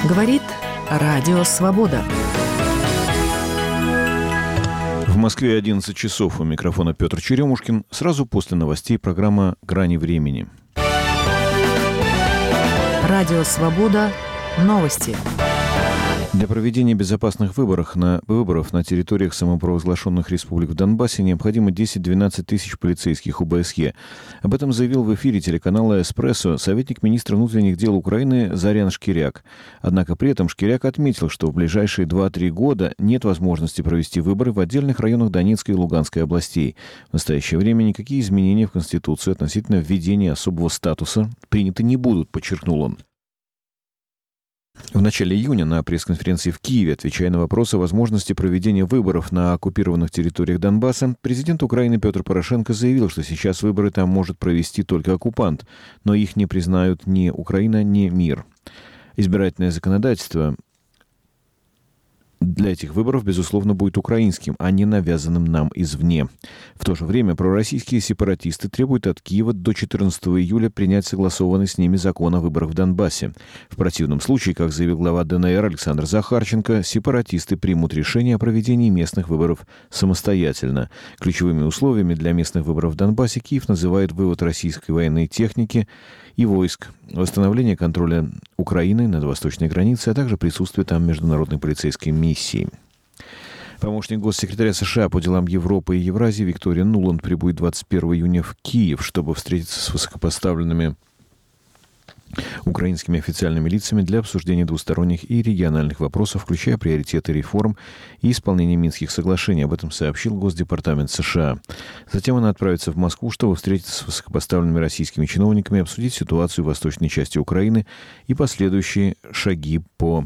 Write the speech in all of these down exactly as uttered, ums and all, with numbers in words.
Говорит Радио Свобода. В Москве одиннадцать часов. У микрофона Петр Черемушкин. Сразу после новостей программа «Грани времени». Радио Свобода. Новости. Для проведения безопасных выборов на, выборов на территориях самопровозглашенных республик в Донбассе необходимо десять-двенадцать тысяч полицейских ОБСЕ. Об этом заявил в эфире телеканала «Эспрессо» советник министра внутренних дел Украины Зорян Шкиряк. Однако при этом Шкиряк отметил, что в ближайшие два-три года нет возможности провести выборы в отдельных районах Донецкой и Луганской областей. В настоящее время никакие изменения в Конституцию относительно введения особого статуса приняты не будут, подчеркнул он. В начале июня на пресс-конференции в Киеве, отвечая на вопросы о возможности проведения выборов на оккупированных территориях Донбасса, президент Украины Петр Порошенко заявил, что сейчас выборы там может провести только оккупант, но их не признают ни Украина, ни мир. Избирательное законодательство для этих выборов, безусловно, будет украинским, а не навязанным нам извне. В то же время пророссийские сепаратисты требуют от Киева до четырнадцатого июля принять согласованный с ними закон о выборах в Донбассе. В противном случае, как заявил глава ДНР Александр Захарченко, сепаратисты примут решение о проведении местных выборов самостоятельно. Ключевыми условиями для местных выборов в Донбассе Киев называет вывод российской военной техники и войск, восстановление контроля Украины над восточной границей, а также присутствие там международной полицейской миссии. Помощник госсекретаря США по делам Европы и Евразии Виктория Нуланд прибудет двадцать первого июня в Киев, чтобы встретиться с высокопоставленными украинскими официальными лицами для обсуждения двусторонних и региональных вопросов, включая приоритеты реформ и исполнения Минских соглашений. Об этом сообщил Госдепартамент США. Затем она отправится в Москву, чтобы встретиться с высокопоставленными российскими чиновниками, обсудить ситуацию в восточной части Украины и последующие шаги по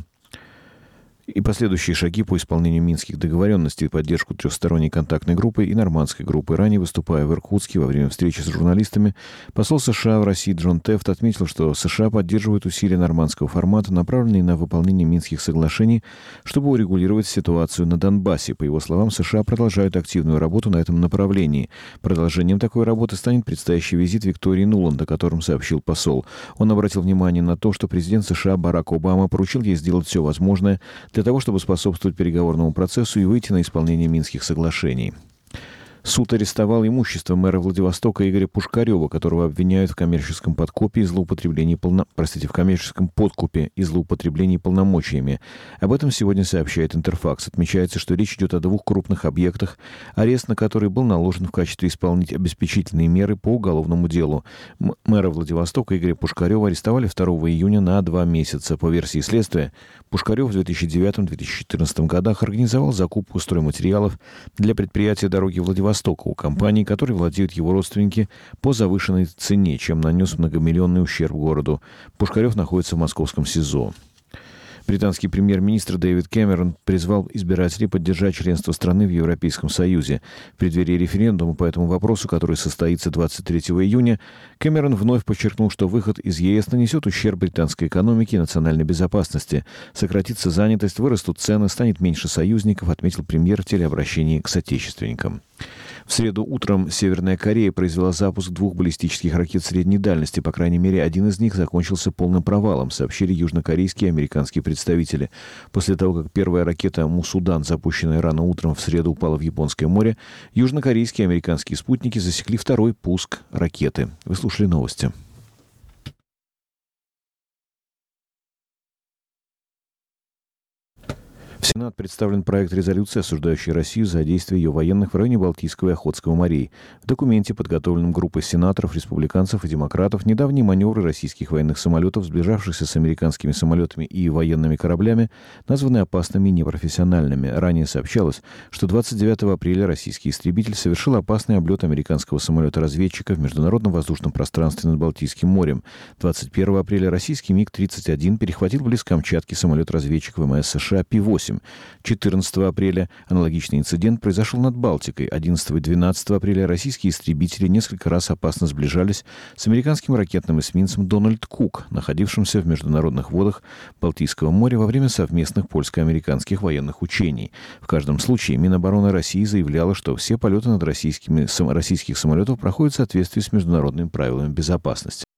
и последующие шаги по исполнению минских договоренностей, поддержку трехсторонней контактной группы и нормандской группы. Ранее, выступая в Иркутске во время встречи с журналистами, посол США в России Джон Тефт отметил, что США поддерживают усилия нормандского формата, направленные на выполнение Минских соглашений, чтобы урегулировать ситуацию на Донбассе. По его словам, США продолжают активную работу на этом направлении. Продолжением такой работы станет предстоящий визит Виктории Нуланд, о котором сообщил посол. Он обратил внимание на то, что президент США Барак Обама поручил ей сделать все возможное для того, чтобы способствовать переговорному процессу и выйти на исполнение Минских соглашений. Суд арестовал имущество мэра Владивостока Игоря Пушкарева, которого обвиняют в коммерческом подкупе и злоупотреблении полно... простите, в коммерческом подкупе и злоупотреблении полномочиями. Об этом сегодня сообщает Интерфакс. Отмечается, что речь идет о двух крупных объектах, арест на который был наложен в качестве исполнить обеспечительные меры по уголовному делу. М- мэра Владивостока Игоря Пушкарева арестовали второго июня на два месяца. По версии следствия, Пушкарев в две тысячи девятом - две тысячи четырнадцатом годах организовал закупку стройматериалов для предприятия «Дороги Владивостока» у компаний, которой владеют его родственники, по завышенной цене, чем нанес многомиллионный ущерб городу. Пушкарев находится в московском СИЗО. Британский премьер-министр Дэвид Кэмерон призвал избирателей поддержать членство страны в Европейском Союзе. В преддверии референдума по этому вопросу, который состоится двадцать третьего июня, Кэмерон вновь подчеркнул, что выход из ЕС нанесет ущерб британской экономике и национальной безопасности. Сократится занятость, вырастут цены, станет меньше союзников, отметил премьер в телеобращении к соотечественникам. В среду утром Северная Корея произвела запуск двух баллистических ракет средней дальности. По крайней мере, один из них закончился полным провалом, сообщили южнокорейские и американские представители. После того, как первая ракета «Мусудан», запущенная рано утром в среду, упала в Японское море, южнокорейские и американские спутники засекли второй пуск ракеты. Вы слушали новости. В Сенат представлен проект резолюции, осуждающий Россию за действия ее военных в районе Балтийского и Охотского морей. В документе, подготовленном группой сенаторов, республиканцев и демократов, недавние маневры российских военных самолетов, сближавшихся с американскими самолетами и военными кораблями, названы опасными и непрофессиональными. Ранее сообщалось, что двадцать девятого апреля российский истребитель совершил опасный облет американского самолета-разведчика в международном воздушном пространстве над Балтийским морем. двадцать первого апреля российский МиГ тридцать один перехватил близ Камчатки самолет-разведчик ВМС США Пи восемь. четырнадцатого апреля аналогичный инцидент произошел над Балтикой. одиннадцатого и двенадцатого апреля российские истребители несколько раз опасно сближались с американским ракетным эсминцем «Дональд Кук», находившимся в международных водах Балтийского моря во время совместных польско-американских военных учений. В каждом случае Минобороны России заявляла, что все полеты над российскими, российских самолетов проходят в соответствии с международными правилами безопасности.